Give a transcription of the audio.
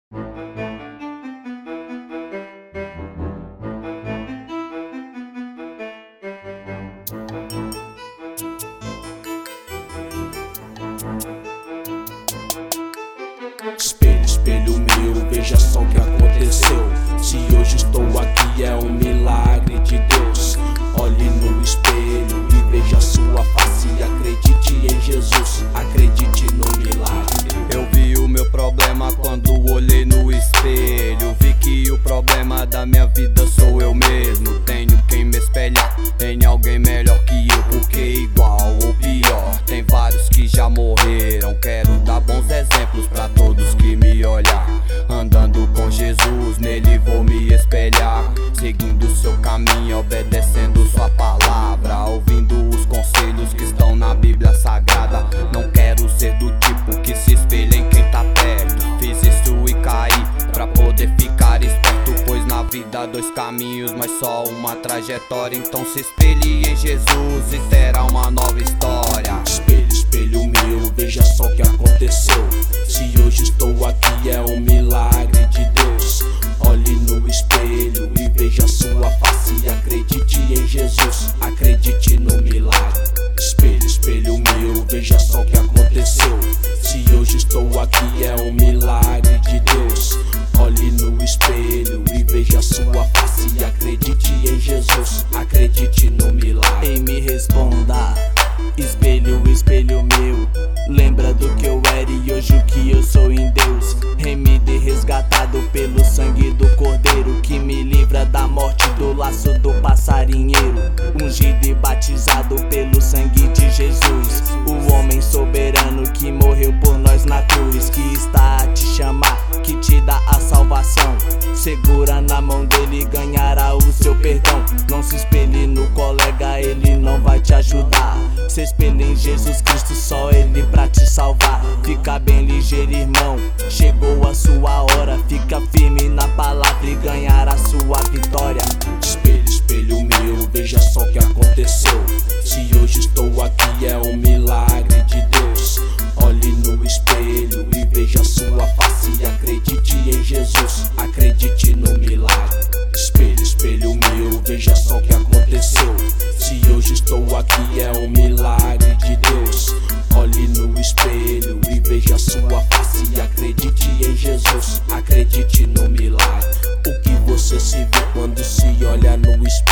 Espelho, espelho meu, veja só o que aconteceu. Se hoje estou aqui é um milagre de Deus. Olhe no espelho e veja sua face. Acredite em Jesus, acredite no milagre. Eu vi o meu problema quando olhei no espelho. Vi que o problema da minha vida sou eu mesmo. Tenho quem me espelhar em alguém melhor que eu, porque igual ou pior tem vários que já morreram. Quero dar bons exemplos pra todos que me olhar. Andando com Jesus, nele vou me espelhar, seguindo seu caminho, obedecendo sua palavra, ouvindo os conselhos que estão na Bíblia Sagrada. Não quero ser do tipo que se espelha em quem tá perto. Fiz isso e caí pra poder ficar esperto, pois na vida dois caminhos, mas só uma trajetória. Então se espelhe em Jesus e terá uma nova história. Espelho, espelho meu, veja só o que aconteceu. Se hoje estou aqui é um milagre de Deus. Olhe no espelho e veja sua face. Acredite em Jesus, acredite no milagre. Espelho, espelho meu, veja só o que aconteceu. Se hoje estou aqui é um milagre de Deus. Olhe no espelho e veja sua face. Acredite em Jesus, acredite no milagre. E me responda, espelho, espelho meu, lembra do que eu era e hoje o que eu sou em Deus. Remido e resgatado pelo sangue do Cordeiro, que me livra da morte, do laço do passarinheiro. Ungido e batizado pelo sangue de Jesus, o homem soberano que morreu por nós na cruz, que está a te chamar, que te dá a salvação. Segura na mão dele e ganhará o seu perdão. Não se espelhe no colega, ele não vai te ajudar. Se espelhe em Jesus Cristo, só ele pra te salvar. Fica bem ligeiro, irmão, chegou a sua hora. Fica firme na palavra e ganhará a sua vitória. Espelho, espelho meu, veja só o que aconteceu. Se hoje estou aqui é um milagre de Deus. Olhe no espelho e veja sua face. Acredite em Jesus, acredite no milagre. Espelho, espelho meu, veja só o que aconteceu. Se hoje estou aqui é um milagre de Deus. Olhe no espelho e veja sua face. Acredite em Jesus, acredite no milagre. O que você se vê quando se olha no espelho?